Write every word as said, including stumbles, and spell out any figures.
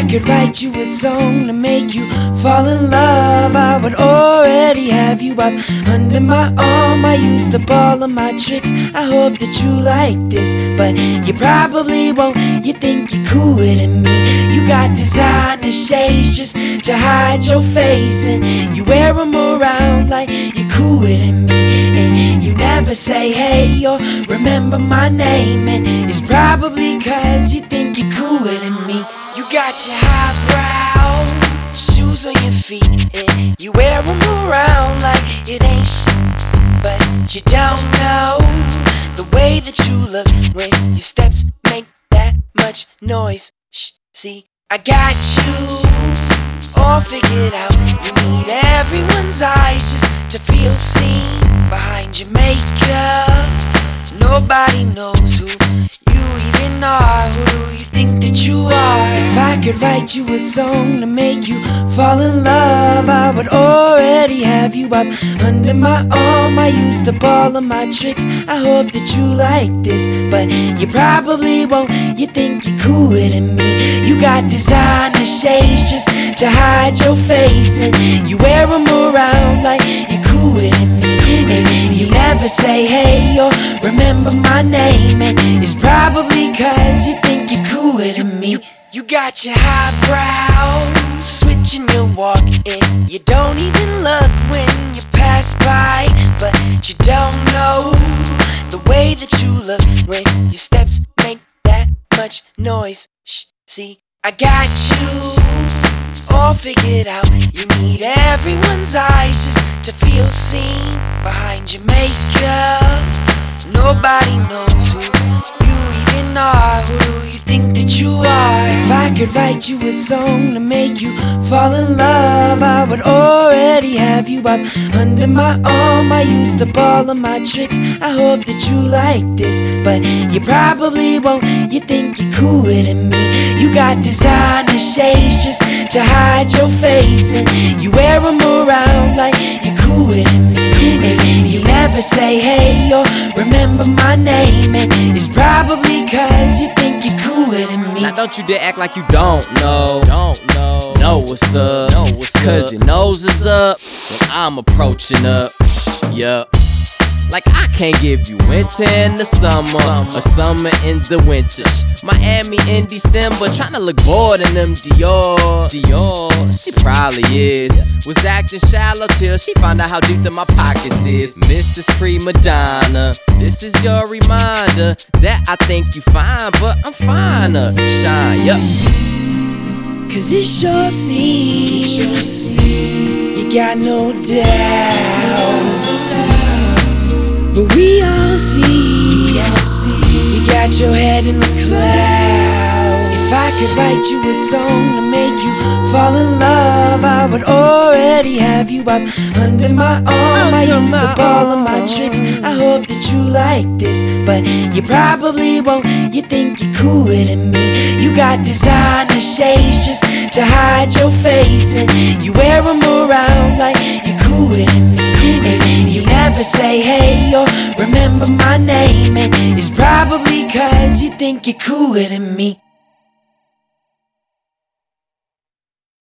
could write you a song to make you fall in love, I would already have you up under my arm. I used up all of my tricks, I hope that you like this, but you probably won't. You think you're cooler than me. You got designer shades just to hide your face, and you wear them around like you're cooler than me. And you never say hey or remember my name, and it's probably cause you think you're cooler than me. You got your highbrow shoes on your feet, and you wear them around like it ain't shit, but you don't know the way that you look when your steps make that much noise. Shh, see, I got you all figured out. You need everyone's eyes just to feel seen behind your makeup. Nobody knows who you even are. Who do you think that you are? If I could write you a song to make you fall in love, I would already have you up under my arm. I used up all of my tricks, I hope that you like this, but you probably won't. You think you're cooler than me. You got designer shades just to hide your face, and you wear them around like you're cooler than me. And you never say hey or remember my name, and it's probably cause you think you're cooler than me. You got your highbrow switching your walk, and you don't even look when you pass by, but you don't know the way that you look when your steps make that much noise. Shh, see, I got you all figured out. You need everyone's eyes just to feel seen behind your makeup. Nobody knows who you even are. Who do you think that you are? If I could write you a song to make you fall in love, I would already have you up under my arm. I used up all of my tricks, I hope that you like this, but you probably won't. You think you're cooler than me. You got designer shades just to hide your face, and you wear them around like you're cooler than me. And you never say hey or remember my name, and it's probably cause you think you're cooler than me. Now don't you dare act like you don't know. Don't know. Know what's up. Know what's Cause up. Your nose is up when I'm approaching up. Yup. Like I can't give you winter in the summer, summer. Or summer in the winter. Miami in December, tryna look bored in them Dior. Dior, she probably is. Was acting shallow till she found out how deep in my pockets is. Missus Prima Donna, this is your reminder that I think you fine, but I'm finer. Shine, yup. Cause it sure seems you got no doubt, but we all see you got your head in the clouds. If I could write you a song to make you fall in love, I would already have you up under my arm. I used up all of my tricks, I hope that you like this, but you probably won't. You think you're cooler than me. You got designer shades just to hide your face, and you wear them around like you're cooler than me. And you never say hey or remember my name, and it's probably cause you think you're cooler than me.